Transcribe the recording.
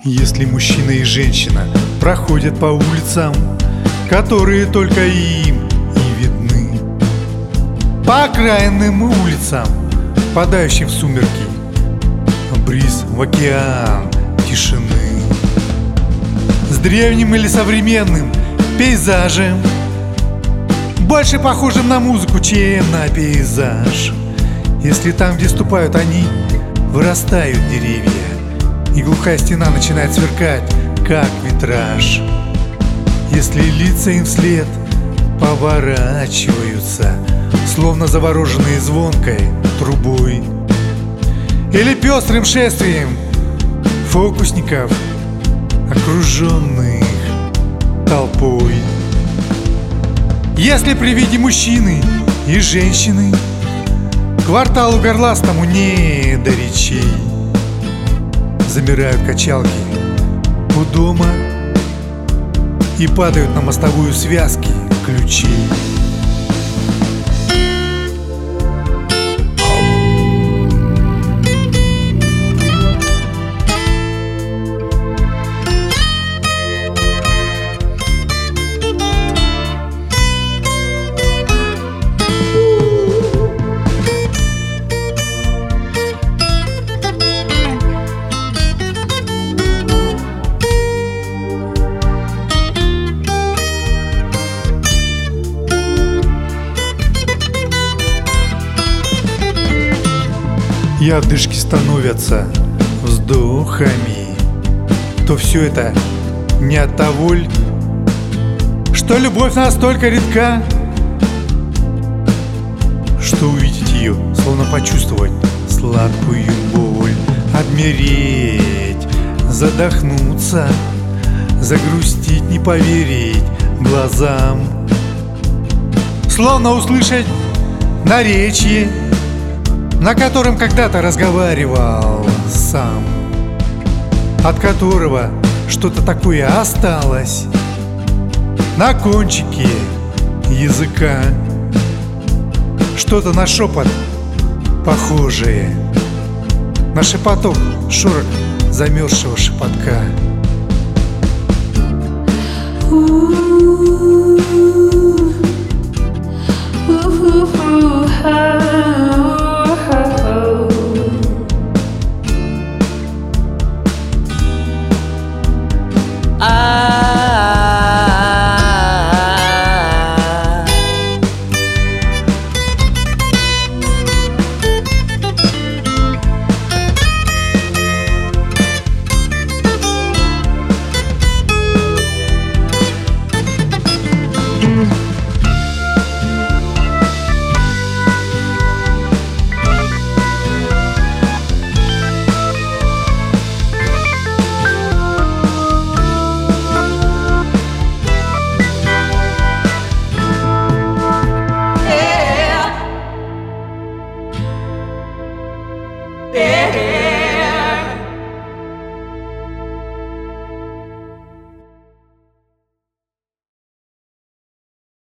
Если мужчина и женщина проходят по улицам, которые только им и видны, по окраинным улицам, впадающим в сумерки, бриз в океан тишины, с древним или современным пейзажем, больше похожим на музыку, чем на пейзаж. Если там, где ступают они, вырастают деревья, и глухая стена начинает сверкать, как витраж. Если лица им вслед поворачиваются, словно завороженные звонкой трубой, или пестрым шествием фокусников, окруженных толпой. Если при виде мужчины и женщины кварталу горластому не до речей, замирают качалки у дома и падают на мостовую связки ключей. И одышки становятся вздохами, то все это не от того ль, что любовь настолько редка, что увидеть ее, словно почувствовать сладкую боль, обмереть, задохнуться, загрустить, не поверить глазам, словно услышать наречие, на котором когда-то разговаривал сам, от которого что-то такое осталось на кончике языка, что-то на шепот похожее, на шепоток, шорох замерзшего шепотка. Ooh, ooh, ooh, ooh,